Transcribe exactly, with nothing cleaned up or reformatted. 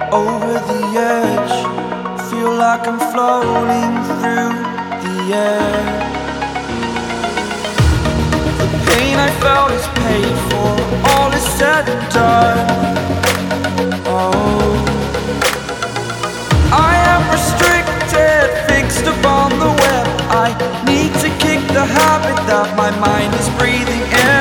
over the edge. Feel like I'm floating through the air. The pain I felt is paid for, all is said and done. Oh, I am restricted, fixed upon the web. I need to kick the habit that my mind is breathing in.